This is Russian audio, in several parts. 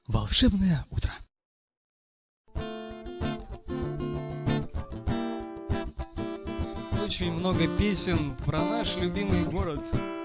Волшебное утро. Очень много песен про наш любимый город.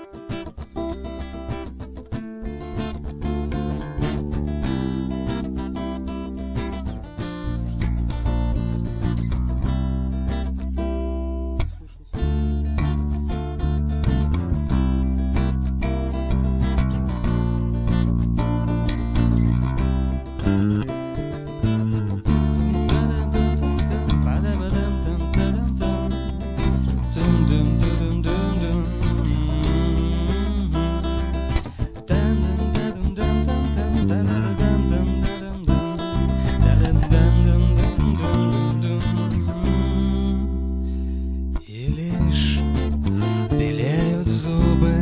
И лишь белеют зубы,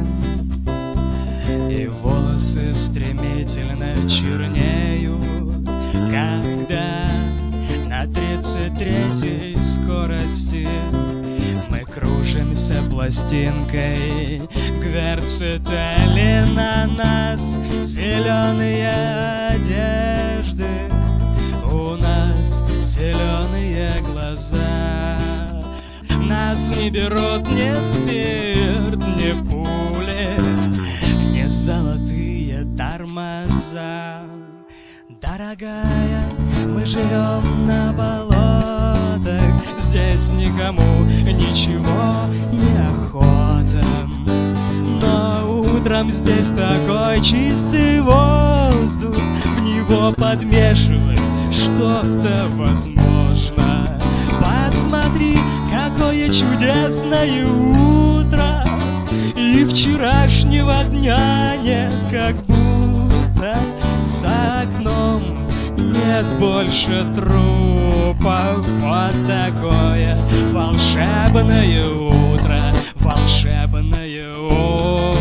и волосы стремительно чернеют, когда на 33-й скорости мы кружимся пластинкой. Гверцетели на нас зеленые одежды, у нас зеленые глаза. Нас не берут ни спирт, ни пули, ни золотые тормоза. Дорогая, мы живем на болотах, здесь никому ничего не охота. Но утром здесь такой чистый воздух, в него подмешивать что-то возможно. Посмотри, какое чудесное утро, и вчерашнего дня нет, как будто за окном нет больше трупов. Вот такое волшебное утро, волшебное утро.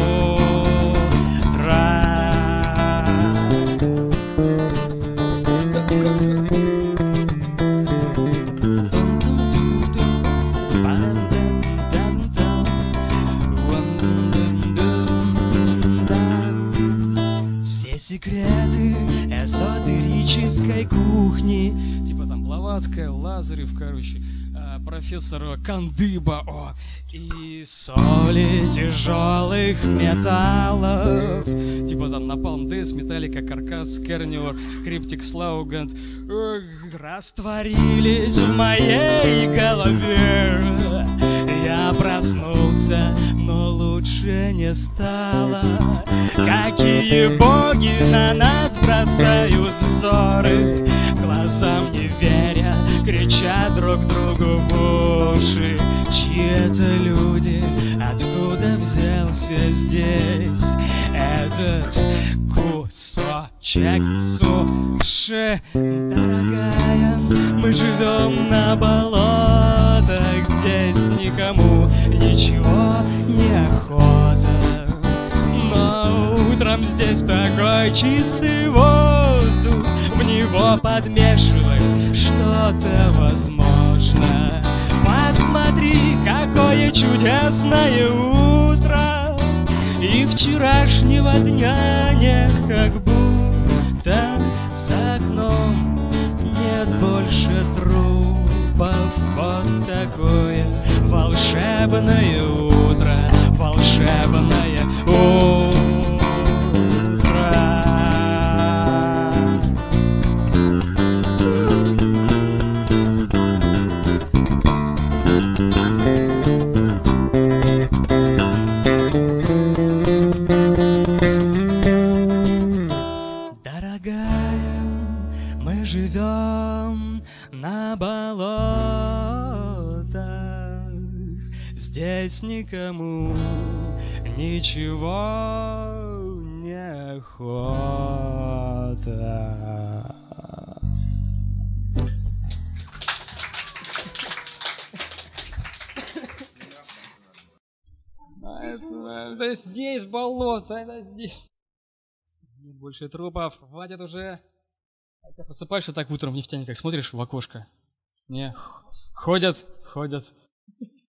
Все секреты эзотерической кухни, типа там Блаватская, Лазарев, короче, профессор Кандыба, и соли тяжелых металлов, типа там Napalm Death, Metallica, Carcass, Carnivore, Cryptic, Slaughter, растворились в моей голове. Я проснулся, но лучше не стало. Какие боги на нас бросают взоры, глазам не веря, кричат друг другу в уши. Чьи-то люди, откуда взялся здесь этот кусочек суши? Дорогая, мы живем на болотах, здесь никому ничего не охота. Но утром здесь такой чистый воздух, в него подмешивать что-то возможно. Посмотри, какое чудесное утро, и вчерашнего дня нет, как будто за окном нет больше трупов. Вот такое волшебное утро, волшебное утро. Дорогая, мы живем на болотах, здесь никому ничего не охота. Это здесь болото, это здесь. Нет больше трупов, хватит уже. Ты просыпаешься так утром в нефтяниках, смотришь в окошко. Не, ходят